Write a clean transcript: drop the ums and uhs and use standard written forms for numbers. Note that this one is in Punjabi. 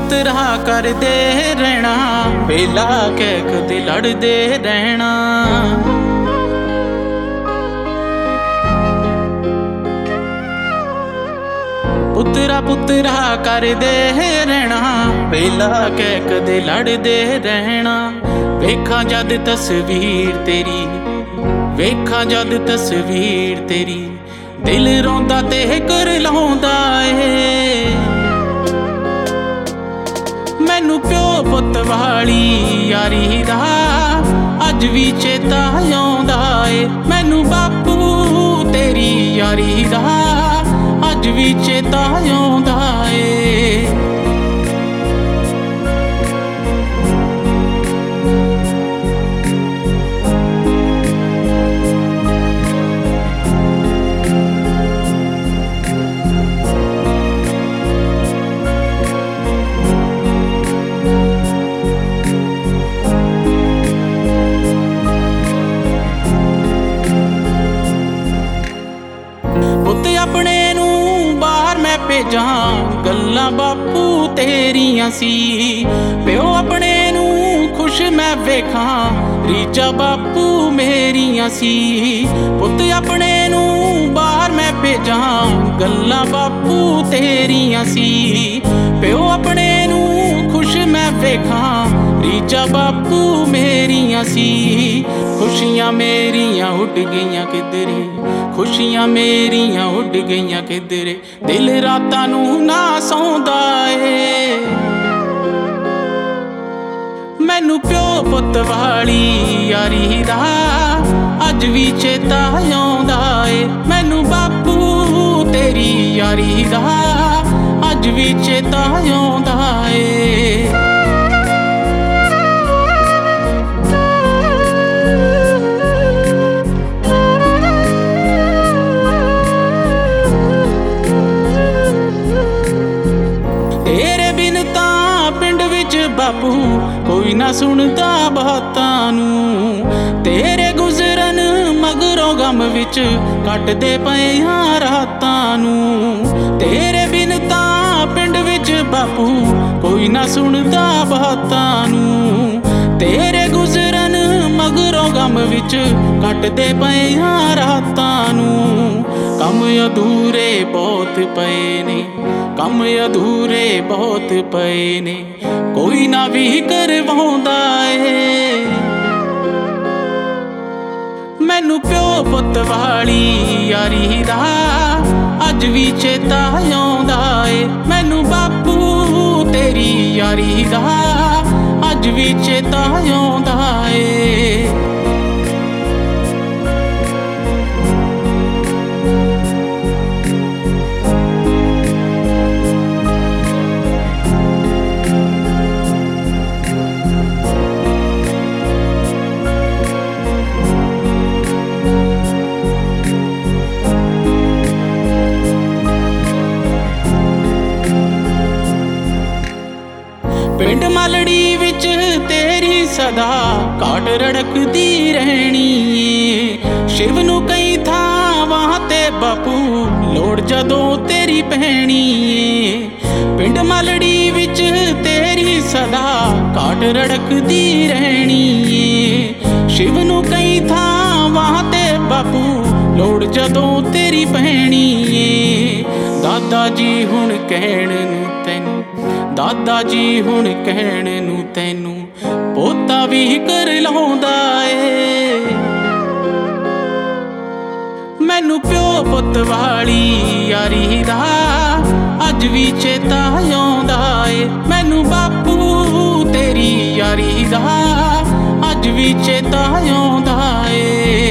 ਪੁੱਤਰਾ ਕਰਦੇ ਰਹਿਣਾ, ਵੇਲਾ ਕਹਿ ਕਦੇ ਲੜਦੇ ਰਹਿਣਾ। ਪੁੱਤਰਾ ਪੁੱਤਰਾ ਕਰਦੇ ਰਹਿਣਾ, ਵੇਲਾ ਕਹਿ ਕਦੇ ਲੜਦੇ ਰਹਿਣਾ। ਵੇਖਾਂ ਜਦ ਤਸਵੀਰ ਤੇਰੀ, ਵੇਖਾਂ ਜਦ ਤਸਵੀਰ ਤੇਰੀ, ਦਿਲ ਰੋਂਦਾ ਤੇ ਕਰਲਾਉਂਦਾ ਏ। ਮੈਨੂੰ ਪਿਓ ਪੁੱਤ ਵਾਲੀ ਯਾਰੀ ਦਾ ਅੱਜ ਵੀ ਚੇਤਾ ਆਉਂਦਾ ਏ। ਮੈਨੂੰ ਬਾਪੂ ਤੇਰੀ ਯਾਰੀ ਦਾ ਅੱਜ ਵੀ ਚੇਤਾ ਆਉਂਦਾ ਏ। ਪੁੱਤ ਆਪਣੇ ਨੂੰ ਬਾਹਰ ਮੈਂ ਭੇਜਾਂ, ਗੱਲਾਂ ਬਾਪੂ ਤੇਰੀਆਂ ਸੀ। ਪਿਓ ਆਪਣੇ ਨੂੰ ਖੁਸ਼ ਮੈਂ ਵੇਖਾਂ, ਰੀਝਾਂ ਬਾਪੂ ਮੇਰੀਆਂ ਸੀ। ਪੁੱਤ ਆਪਣੇ ਨੂੰ ਬਾਹਰ ਮੈਂ ਭੇਜਾਂ, ਗੱਲਾਂ ਬਾਪੂ ਤੇਰੀਆਂ ਸੀ। ਪਿਓ ਆਪਣੇ ਨੂੰ ਖੁਸ਼ ਮੈਂ ਵੇਖਾਂ, ਰੀਝਾਂ ਬਾਪੂ ਮੇਰੀਆਂ ਸੀ। ਖੁਸ਼ੀਆਂ ਮੇਰੀਆਂ ਉੱਡ ਗਈਆਂ ਕਿਧਰੇ, ਖੁਸ਼ੀਆਂ ਮੇਰੀਆਂ ਉੱਡ ਗਈਆਂ ਕਿਧਰੇ, ਦਿਲ ਰਾਤਾਂ ਨੂੰ ਨਾ ਸੌਂਦਾ ਏ। ਮੈਨੂੰ ਪਿਓ ਪੁੱਤ ਵਾਲੀ ਯਾਰੀ ਦਾ ਅੱਜ ਵੀ ਚੇਤਾ ਆਉਂਦਾ ਏ। ਮੈਨੂੰ ਬਾਪੂ ਤੇਰੀ ਯਾਰੀ ਦਾ ਅੱਜ ਵੀ ਚੇਤਾ ਆਉਂਦਾ ਏ। ਤੇਰੇ ਬਿਨ ਤਾਂ ਪਿੰਡ ਵਿੱਚ ਬਾਪੂ ਕੋਈ ਨਾ ਸੁਣਦਾ ਬਾਤਾਂ ਨੂੰ। ਤੇਰੇ ਗੁਜ਼ਰਨ ਮਗਰੋਂ ਗਮ ਵਿੱਚ ਕੱਟਦੇ ਪਏ ਹਾਂ ਰਾਤਾਂ ਨੂੰ। ਤੇਰੇ ਬਿਨ ਤਾਂ ਪਿੰਡ ਵਿੱਚ ਬਾਪੂ ਕੋਈ ਨਾ ਸੁਣਦਾ ਬਾਤਾਂ ਨੂੰ। ਤੇਰੇ ਗੁਜ਼ਰਨ ਮਗਰੋਂ ਗਮ ਵਿੱਚ ਕੱਟਦੇ ਪਏ ਹਾਂ ਰਾਤਾਂ ਨੂੰ। ਕੰਮ ਅਧੂਰੇ ਬਹੁਤ ਪਏ ਨੇ, ਕੰਮ ਅਧੂਰੇ ਬਹੁਤ ਪਏ ਨੇ, ਕੋਈ ਨਾ ਵੀ ਕਰਵਾਉਂਦਾ ਏ। ਮੈਨੂੰ ਪਿਓ ਪੁੱਤ ਵਾਲੀ ਯਾਰੀ ਦਾ ਅੱਜ ਵੀ ਚੇਤਾ ਆਉਂਦਾ ਏ। ਮੈਨੂੰ ਬਾਪੂ ਤੇਰੀ ਯਾਰੀ ਦਾ ਅੱਜ ਵੀ ਚੇਤਾ ਆਉਂਦਾ ਏ। ਪਿੰਡ ਮਾਲੜੀ ਵਿੱਚ ਤੇਰੀ ਸਦਾ ਕਾਟ ਰੜਕਦੀ ਰਹਿਣੀ ਏ। ਸ਼ਿਵ ਨੂੰ ਕਈ ਥਾਵਾਂ ਤੇ ਬਾਪੂ ਲੋੜ ਜਦੋਂ ਤੇਰੀ ਪੈਣੀ ਏ। ਪਿੰਡ ਮਾਲੜੀ ਵਿੱਚ ਤੇਰੀ ਸਦਾ ਕਾਟ ਰੜਕਦੀ ਰਹਿਣੀ ਏ। ਸ਼ਿਵ ਨੂੰ ਕਈ ਥਾਵਾਂ ਤੇ ਬਾਪੂ ਲੋੜ ਜਦੋਂ ਤੇਰੀ ਪੈਣੀ ਏ। ਦਾਦਾ ਜੀ ਹੁਣ ਕਹਿਣ ਨੂੰ ਤੈਨੂੰ, ਦਾਦਾ ਜੀ ਹੁਣ ਕਹਿਣ ਨੂੰ ਤੈਨੂੰ, ਪੋਤਾ ਵੀ ਕਰਲਾਉਂਦਾ ਏ। ਮੈਨੂੰ ਪਿਓ ਪੁੱਤ ਵਾਲੀ ਯਾਰੀ ਦਾ ਅੱਜ ਵੀ ਚੇਤਾ ਆਉਂਦਾ ਏ। ਮੈਨੂੰ ਬਾਪੂ ਤੇਰੀ ਯਾਰੀ ਦਾ ਅੱਜ ਵੀ ਚੇਤਾ ਆਉਂਦਾ ਏ।